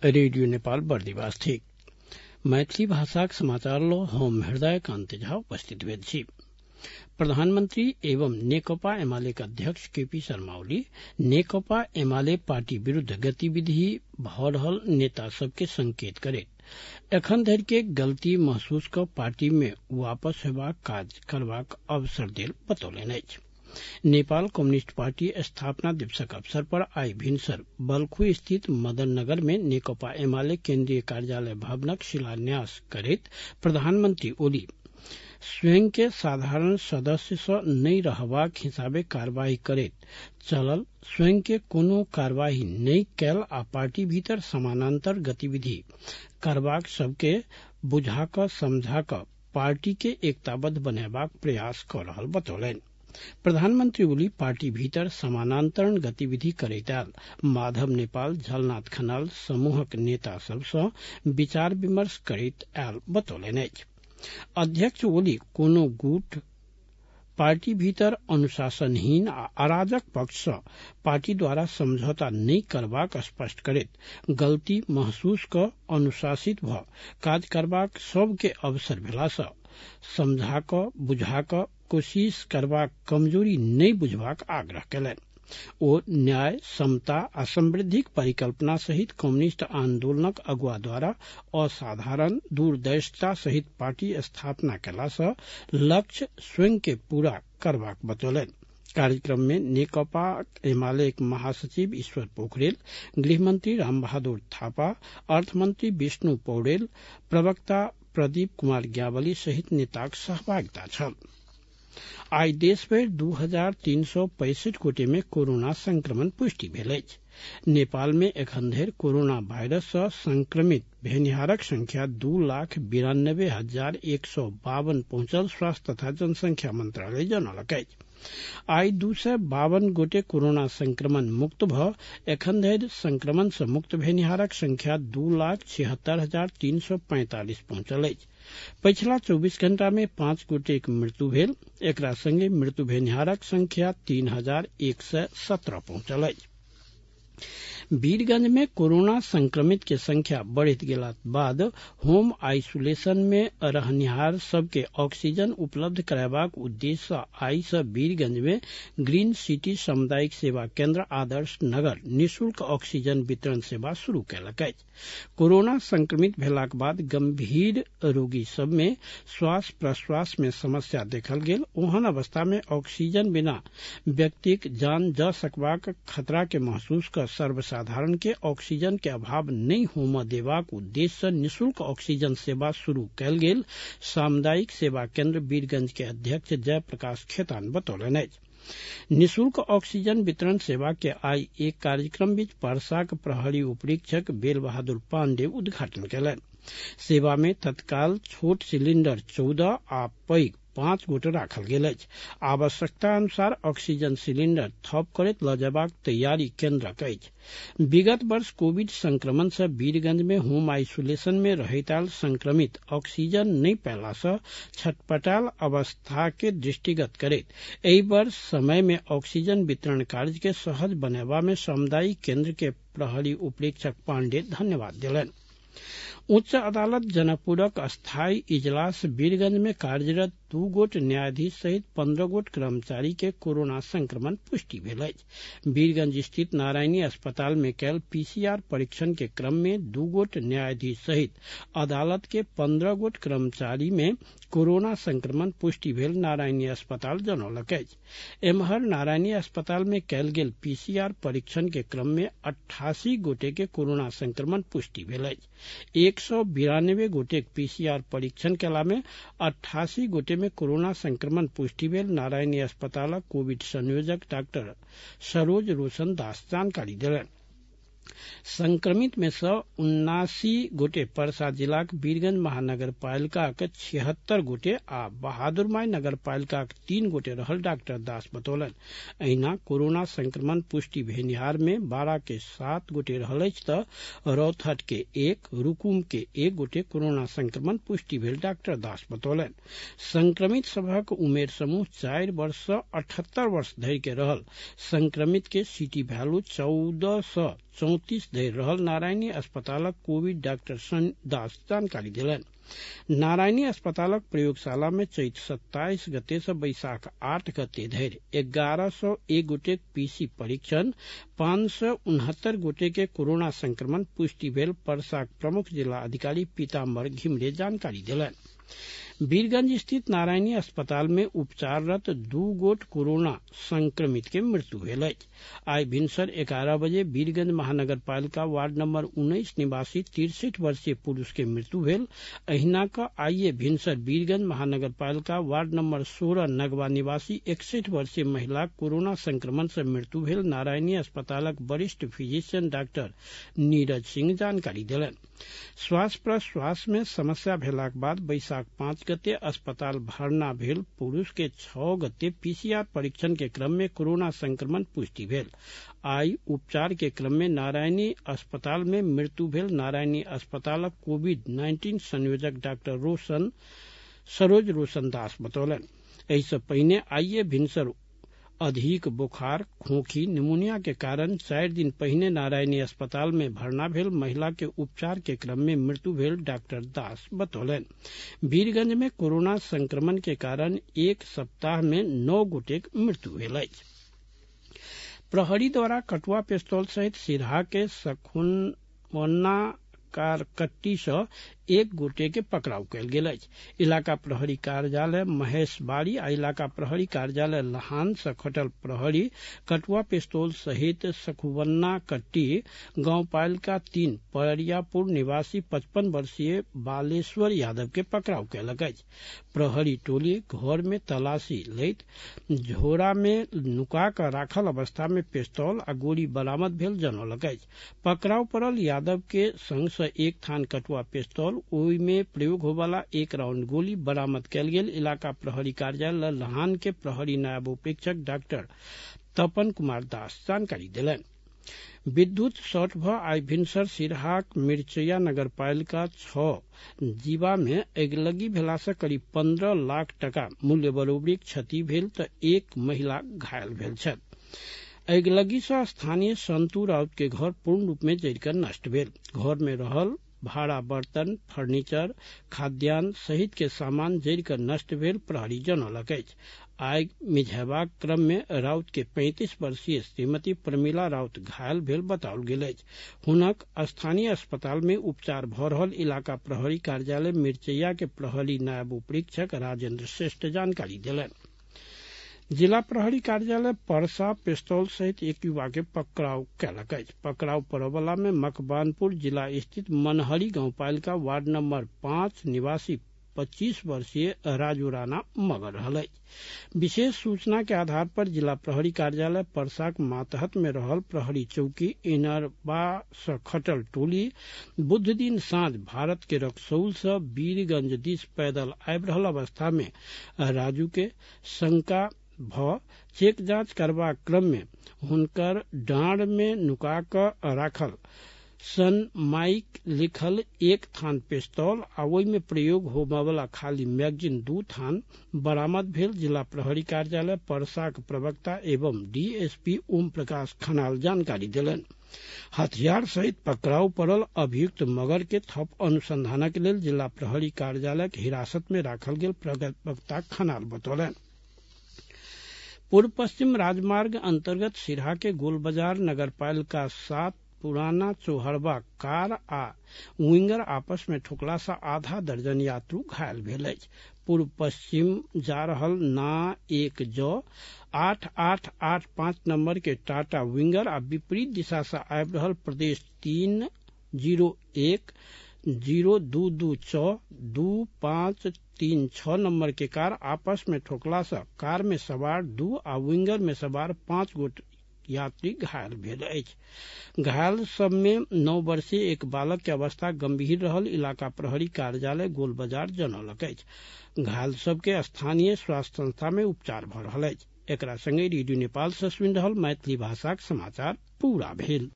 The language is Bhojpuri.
रेडियो नेपाल बर्दिवास थिक मैथिली भाषाक समाचार लो हम हृदय कान्ति झा उपस्थित भेल छी। प्रधानमंत्री एवं नेकपा एमालेका अध्यक्ष केपी शर्मा ओली नेकपा एमाले पार्टी विरूद्ध गतिविधि भऽ रहल नेता सबके संकेत करैत एखन धरि के गलती महसूस क पार्टी में वापस हेबाक काज करबाक अवसर देल बतौलनि अछि। नेपाल कम्युनिस्ट पार्टी स्थापना दिवसक अवसर पर आई भिनसर बल्खु स्थित मदन नगर में नेकपा एमाले केन्द्रीय कार्यालय भवनक शिलान्यास करैत प्रधानमंत्री ओली स्वयं के साधारण सदस्य सँ नहीं रहबाक हिसाबे कार्यवाही करैत चलल स्वयं के कोनो कार्यवाही नहीं कैल आ पार्टी भीतर समानांतर गतिविधि करबाक सबके बुझा क समझा क पार्टी के एकताबद्ध बनेबाक प्रयास क रहल बतौलनि। प्रधानमंत्री ओली पार्टी भीतर समानांतरण गतिविधि करैत आयल माधव नेपाल झलनाथ खनाल समूहक नेता सब सँ विचार विमर्श करैत आयल बतौलनि अछि। अध्यक्ष ओली कोनो गुट पार्टी भीतर अनुशासनहीन आ अराजक पक्ष सँ पार्टी द्वारा समझौता नहीं करबाक स्पष्ट करैत गलती महसूस क अनुशासित भ काज करबाक सबके अवसर भेला सँ समझा क बुझा क कोशिश करबाक कमजोरी नहीं बुझबाक आग्रह कयलनि। ओ न्याय समता आ समृद्धिक परिकल्पना सहित कम्युनिस्ट आंदोलनक अगुआ द्वारा असाधारण दूरदर्शिता सहित पार्टी स्थापना कयला सँ लक्ष्य स्वयं के पूरा करबाक बतौलनि। कार्यक्रम में नेकपा एमाले महासचिव ईश्वर पोखरेल, गृहमंत्री रामबहादुर थापा, अर्थमंत्री विष्णु पौडेल, प्रवक्ता प्रदीप कुमार ग्यावली सहित नेताक सहभागिता छल। आई देशभर 2365 गोटे में कोरोना संक्रमण पुष्टि भेल अछि। नेपाल में एखन धरि कोरोना वायरस सँ संक्रमित भेनिहारक संख्या 2,92,152 पहुंचल स्वास्थ्य तथा जनसंख्या मंत्रालय जनौलक अछि। आई 252 गोटे कोरोना संक्रमण मुक्त भ एखन धरि संक्रमण से मुक्त भेनिहारक संख्या 2,76,345 पहुंचल अछि। पछिला 24 घंटा में 5 गोटेक मृत्यु भेल। एकरा संगे मृत्यु भेनिहारक संख्या 3,117 पहुंचल अछि। वीरगंज में कोरोना संक्रमित के संख्या बढ़त गेला बाद होम आइसोलेशन में रहनिहार सबके ऑक्सीजन उपलब्ध कराबाक उद्देश्य सँ आई सँ वीरगंज में ग्रीन सिटी सामुदायिक सेवा केन्द्र आदर्श नगर निःशुल्क ऑक्सीजन वितरण सेवा शुरू कयलक अछि। कोरोना संक्रमित भेलाक बाद गंभीर रोगी सब में श्वास प्रश्वास में समस्या देखल गेल। ओहन अवस्था में ऑक्सीजन बिना व्यक्तिक जान जा सकबाक खतरा के महसूस कर सर्वसाधारण के ऑक्सीजन के अभाव नहीं होम देबाक उद्देश्य सँ निःशुल्क ऑक्सीजन सेवा शुरू कयल गेल सामुदायिक सेवा केन्द्र वीरगंज के अध्यक्ष जयप्रकाश खेतान बतौलनि अछि। निःशुल्क ऑक्सीजन वितरण सेवा के आई एक कार्यक्रम बीच पर्साक प्रहरी उपरीक्षक बेल बहादुर पांडे उद्घाटन कयलनि। सेवा में तत्काल छोट सिलिंडर 14 आ पैघ 5 गोटे राखल गेल अछि। आवश्यकता अनुसार ऑक्सीजन सिलिंडर थप करैत ल जयबाक तैयारी केन्द्रक अछि। विगत वर्ष कोविड संक्रमण से वीरगंज में होम आइसोलेशन में रहैत आयल संक्रमित ऑक्सीजन नहीं पैला सँ छटपटायल अवस्था के दृष्टिगत करैत एहि वर्ष समय में ऑक्सीजन वितरण कार्य के सहज बनेबा में सामुदायिक केन्द्र के प्रहरी उपरीक्षक पांडे धन्यवाद दिलनि। उच्च अदालत जनकपुरक अस्थायी इजलास वीरगंज में कार्यरत 2 गोट न्यायाधीश सहित 15 गोट कर्मचारी के कोरोना संक्रमण पुष्टि भेल अछि। वीरगंज स्थित नारायणी अस्पताल में कैल पीसीआर परीक्षण के क्रम में 2 गोट न्यायाधीश सहित अदालत के 15 गोट कर्मचारी में कोरोना संक्रमण पुष्टि भेल नारायणी अस्पताल जनौलक अछि। एम्हर नारायणी अस्पताल में कैल गेल पीसीआर परीक्षण के क्रम में 88 गोटे के कोरोना संक्रमण पुष्टि भेल अछि। 192 गोटे पीसीआर परीक्षण केला में 88 गोटे में कोरोना संक्रमण पुष्टि भेल नारायणी अस्पतालक कोविड संयोजक डॉक्टर सरोज रोशन दास जानकारी देलनि। संक्रमित में से 79 गोटे परसा जिलाक वीरगंज महानगर पालिकाक 76 गोटे आ बहादुरमाय नगर पालिकाक 3 गोटे रहल डॉक्टर दास बतौलनि। अहिना कोरोना संक्रमण पुष्टि भेनिहार में 12 के 7 गोटे रहल अछि तऽ रौतहट के 1, रुकुम के 1 गोटे कोरोना संक्रमण पुष्टि भेल डॉक्टर दास बतौलनि। संक्रमित सभक उमेर समूह 4 वर्ष से 78 वर्ष धरि के रहल। संक्रमित के सिटी वैल्यू 14 से 34 धरि रहल नारायणी अस्पतालक कोविड डॉक्टर सन दास जानकारी देलनि। नारायणी अस्पतालक प्रयोगशाला में चैत 27 गते से बैसाख 8 गते धरि 1101 गोटे पीसी परीक्षण, 569 गोटे के कोरोना संक्रमण पुष्टि भेल पर्साक प्रमुख जिला अधिकारी पीताम्बर घिमरे जानकारी देलनि। वीरगंज स्थित नारायणी अस्पताल में उपचाररत 2 गोट कोरोना संक्रमित के मृत्यु भेल अछि। आइ भिनसर 11 बजे वीरगंज महानगर पालिका वार्ड नंबर 19 निवासी 63 वर्षीय पुरुष के मृत्यु भेल। अहिना क आइए भिनसर वीरगंज महानगर पालिका वार्ड नंबर 16 नगवा निवासी 61 वर्षीय महिला कोरोना संक्रमण से मृत्यु भेल नारायणी अस्पतालक वरिष्ठ फिजिशियन डॉक्टर नीरज सिंह जानकारी देलनि। श्वास प्रश्वास में समस्या भेलाक बाद बैसाख 5 गते अस्पताल भर्ना भेल पुरुष के 6 गते पीसीआर परीक्षण के क्रम में कोरोना संक्रमण पुष्टि भेल। आई उपचार के क्रम में नारायणी अस्पताल में मृत्यु भेल नारायणी अस्पतालक कोविड-19 संयोजक डॉक्टर सरोज रोशन दास बतौलन। एहि से पहिने आइए भिनसर अधिक बुखार, खोखी, निमोनिया के कारण 4 दिन पहिने नारायणी अस्पताल में भर्ना भेल महिला के उपचार के क्रम में मृत्यु भेल डॉक्टर दास बतौलन। वीरगंज में कोरोना संक्रमण के कारण एक सप्ताह में 9 गोटे मृत्यु भेल अछि। प्रहरी द्वारा कटुआ पिस्तौल सहित सिरहा के सखुवन्ना कारकट्टी से 1 गोटे के पकड़ाव कयल गेल अछि। इलाका प्रहरी कार्यालय महेशबाड़ी आ इलाका प्रहरी कार्यालय लहान से खटल प्रहरी कटुआ पिस्तौल सहित सखुवन्ना कट्टी गांव पालिका 3 परियापुर निवासी 55 वर्षीय बालेश्वर यादव के पकड़ाव कयलक अछि। प्रहरी टोली घर में तलाशी लैत झोरा में नुका कर राखल अवस्था में पिस्तौल आ गोली बरामद भेल जनौलक अछि। पकड़ाव पड़ल यादव के संग से 1 थान कटुआ पिस्तौल ओहि में प्रयोग होवाला 1 राउंड गोली बरामद कयल गेल। इलाका प्रहरी कार्यालय लहान के प्रहरी नायब उपरीक्षक डॉक्टर तपन कुमार दास जानकारी देलनि। विद्युत शॉर्ट भ आई भिनसर सिरहाक मिर्चया नगर पालिका 6 जीवा में अगिलगी भेला से करीब 15 लाख टका मूल्य बरोबरीक क्षति भेल तऽ 1 महिला घायल भेल छथि। अगिलगी से स्थानीय संतू राउत के घर पूर्ण रूप में जरि कर नष्ट भेल। घर में रहल भाड़ा बर्तन, फर्नीचर, खाद्यान्न सहित के सामान जरि कर नष्ट भेल प्रहरी जनौलक अछि। आग मिझेबाक क्रम में राउत के 35 वर्षीय श्रीमती प्रमिला राउत घायल भेल बताओल गेल अछि। हुनक स्थानीय अस्पताल में उपचार भ रहल इलाका प्रहरी कार्यालय मिर्चैया के प्रहरी नायब उपरीक्षक राजेंद्र श्रेष्ठ जानकारी देलनि। जिला प्रहरी कार्यालय परसा पिस्तौल सहित 1 युवा के पकड़ाव कयलक अछि। पकड़ाव पड़यवला में मकवानपुर जिला स्थित मनहरी गांव पालिका वार्ड नंबर 5 निवासी 25 वर्षीय राजू राणा मगर रहल अछि। विशेष सूचना के आधार पर जिला प्रहरी कार्यालय परसाक मातहत में रहल प्रहरी चौकी इनरबा से खटल टोली बुध दिन साँझ भारत के रक्सौल से वीरगंज दिस पैदल आबि रहल अवस्था में राजू के शंका भ चेक जांच करबाक क्रम में हुनकर डांड में नुका क राखल सन माइक लिखल 1 थान पिस्तौल आ ओहि में प्रयोग होबयवला खाली मैगजीन 2 थान बरामद भेल। जिला प्रहरी कार्यालय परसाक प्रवक्ता एवं डीएसपी ओम प्रकाश खनाल जानकारी देलनि। हथियार सहित पकड़ाव पड़ल अभियुक्त मगर के थप अनुसंधानक लेल जिला प्रहरी कार्यालय के हिरासत में राखल गेल प्रवक्ता खनाल बतौलनि। पूर्व पश्चिम राजमार्ग अंतर्गत सिरहा के गोलबाजार नगर पालिका 7 पुराना चौहरबा कार आ विंगर आपस में ठोकला से आधा दर्जन यात्रु घायल भेल अछि। पूर्व पश्चिम जा रहल ना 1 ज 8885 नंबर के टाटा विंगर आ विपरीत दिशा से आबि रहल प्रदेश 301 0226 2536 नंबर के कार आपस में ठोकला से कार में सवार 2 आ विंगर में सवार 5 गोट यात्री घायल भेल अछि। घायल सब में 9 वर्षीय एक बालक के अवस्था गंभीर रहल इलाका प्रहरी कार्यालय गोलबाजार जनौलक अछि। घायल सब के स्थानीय स्वास्थ्य संस्था में उपचार भ रहल अछि। एकरा संगे रेडियो नेपाल से सुनि रहल मैथिली भाषाक समाचार पूरा भेल।